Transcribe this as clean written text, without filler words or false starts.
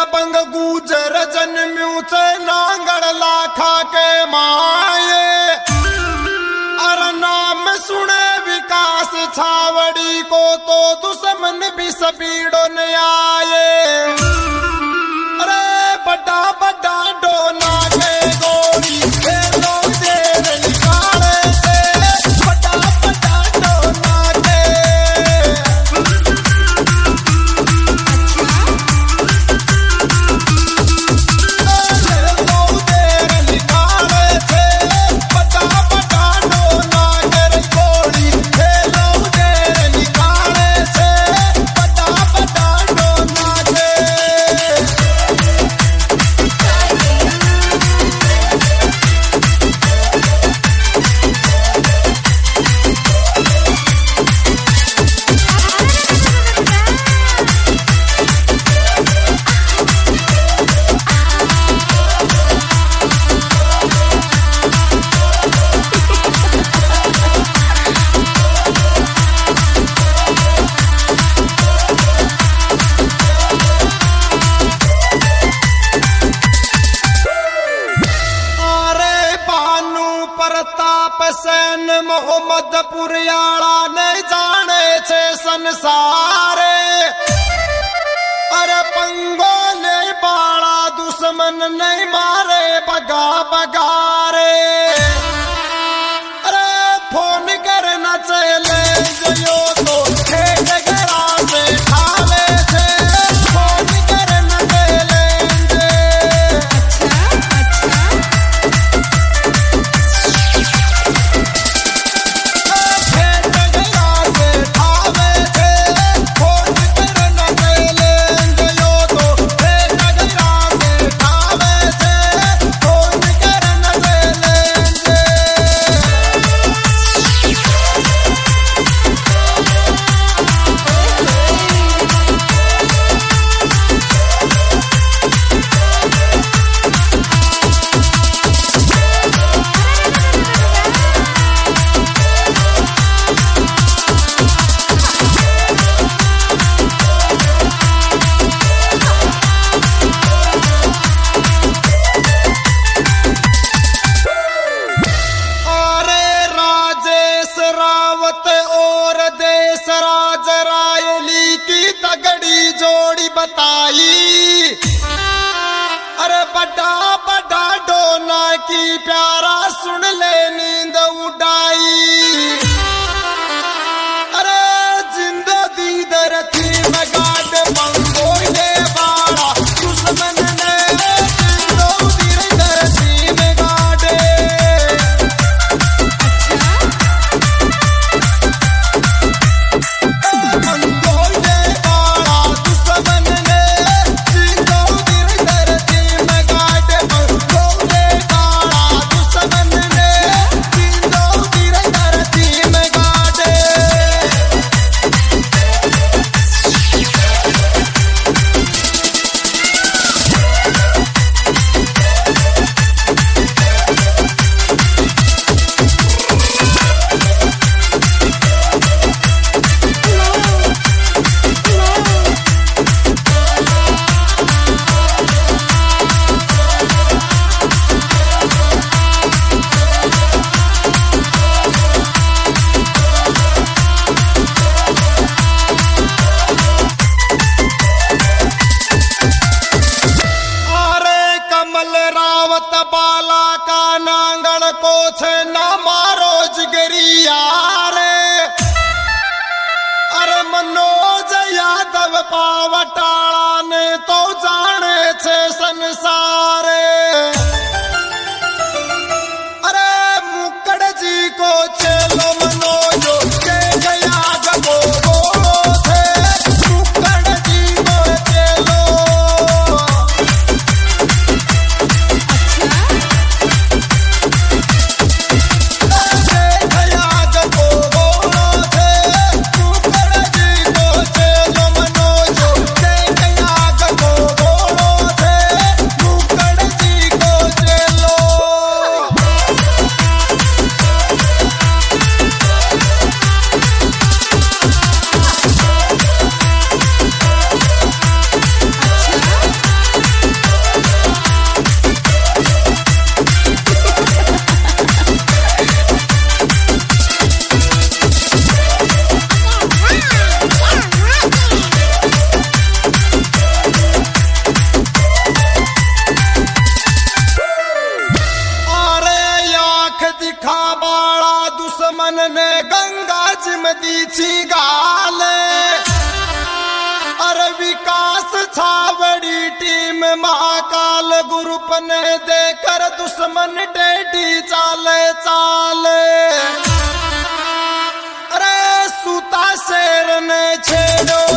दबंग गुजर जन्म्यू से नांगड़ लाखा के माए। अरे नाम सुने विकास छावड़ी को तो दुश्मन भी सबीड़ो न आए। अरे बड़ा बड़ा डोना के गोरी खेलो देर निकाले से, बड़ा बड़ा डोना के खेलो देर निकाले से, बड़ा बड़ा डोना के गोरी खेलो देर निकाले से, बड़ा बड़ा डोना के। प्रताप सेन मोहम्मदपुरियाला नहीं जाने छे संसारे। अरे पंगो नहीं बाड़ा दुश्मन नहीं मारे बगा बगारे। अरे फोन करना चले जो तो डगरा से खावे थे, फोन करना चले बताई। अरे बड़ा बड़ा डोना की प्यारा सुन ले नींद उड़ाई। अरे जिंदगी दरथी में गाड पंगो ले बाड़ा दुश्मन ने जिंदगी दरथी में गाडे। बाला का नांगल को छे ना मारो जिगरिया रे। अरे मनोज यादव पावटाला ने तो जाने छे संसारे। अरे मुकड़ जी को चलो मनोजो के गया गो बोलो थे, मुकड़ जी को चलो। मनोज छावड़ी टीम महाकाल ग्रुप ने देकर दुश्मन टेढ़ी चाले चाले। अरे सूता शेर ने छेड़ो